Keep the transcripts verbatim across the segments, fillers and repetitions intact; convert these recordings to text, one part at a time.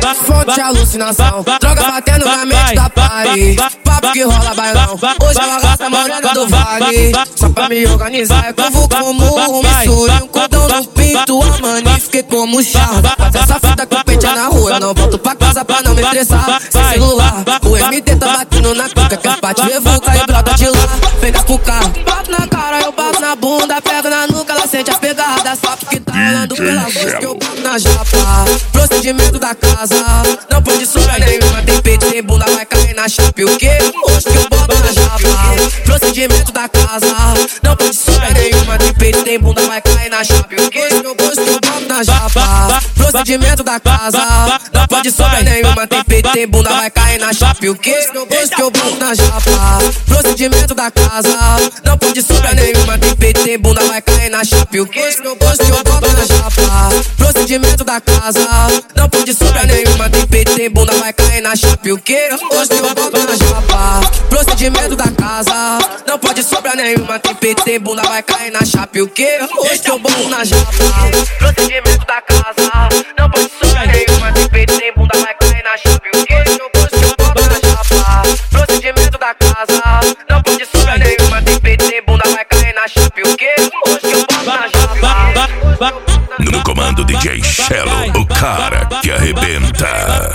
Fonte de alucinação, droga batendo na mente da party. Papo que rola bailão, hoje ela gasta a morena do vale. Só pra me organizar, eu vou como missuri. Um cordão no pinto, a mani, fiquei como charme. Essa fita que eu pentear na rua, eu não volto pra casa pra não me estressar. Sem celular, o M T tá batendo na cuca, que as parte revolta e brota de lá. Vem cá pro carro, bato na cara, eu bato na bunda, pego na nuca, ela sente a pegada. Só porque tá rolando pela voz que eu bato na japa. Procedimento da casa, não pode sobrar nenhuma. Tem peito, tem bunda, vai cair na chapa. E o que? Hoje que eu boto na japa. Procedimento da casa, não pode sobrar nenhuma. Tem peito, tem bunda, vai cair na chapa. E o que? Hoje que eu boto na japa. Procedimento da casa, não pode sobrar nenhuma. Tem peito, tem bunda, vai cair na chapa. E o que? Hoje que eu boto na japa. Procedimento da casa, não pode sobrar nenhuma. Tem peito, tem bunda, vai cair na chapa. E o que? Hoje que eu boto na japa. Procedimento da casa, não pode sobrar nenhuma. Tem peito, tem bunda, vai cair na chapa. E o que? Hoje que eu boto na japa. Procedimento da casa, não pode sobrar nenhuma. Tem peito, tem bunda, vai cair na chapa. E o que? Hoje que eu boto na japa. Procedimento da casa, não pode sobrar nenhuma. Tem peito, tem bunda, vai cair na chapa. E o que? Hoje que eu boto na japa. Procedimento da casa, não pode sobrar nenhuma. Tem peito, tem bunda, vai cair na chapa. E o que? Hoje que eu boto na japa. No comando D J Shello, o cara que arrebenta.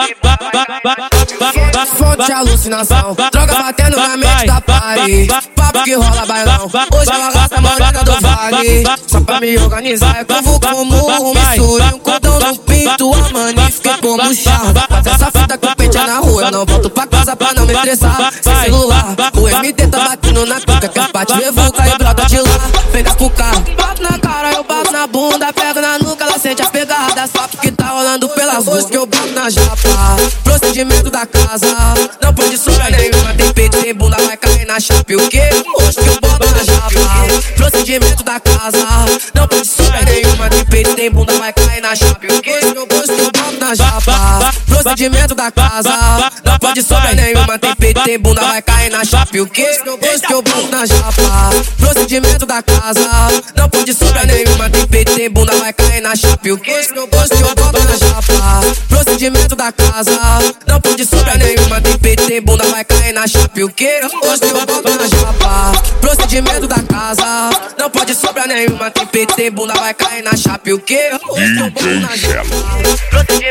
Fonte de alucinação, droga batendo na mente da party. Papo que rola bailão, hoje ela gasta a morena do vale. Só pra me organizar, eu vou como missuri. Um cordão no pinto, a mani, fiquei como charme. Essa fita que eu pentear na rua, eu não volto pra casa pra não me estressar. Sem celular, o M T tá batendo na cuca, que as parte revolta e brota de lá. Vem cá pro carro, bato na cara, eu bato na bunda, pego na nuca, ela sente a pegada. Só porque tá rolando pelas ruas que eu boto na japa. Procedimento da casa, não pode sobrar nenhuma. Tem peito, tem bunda, vai cair na chapa. E o que? Hoje que eu boto na japa. Procedimento da casa, não pode sobrar nenhuma. Tem peito, tem bunda, vai cair na chapa. E o que? Hoje que eu boto na japa. Procedimento da casa, não pode sobrar nenhuma. Tem peito, tem bunda, vai cair na chapa. E o que? Hoje que eu boto na japa. Procedimento da casa, não pode sobrar nenhuma. Tem peito, tem bunda, vai cair na chapa. E o que? Hoje que eu boto na japa. Procedimento da casa, não pode sobrar nenhuma. Tem peito, tem bunda, vai cair na chapa. E o que? Hoje que eu boto na japa. Procedimento da casa, não pode sobrar nenhuma. Tem peito, tem bunda, vai cair na chapa. E o que? Hoje que eu boto na japa.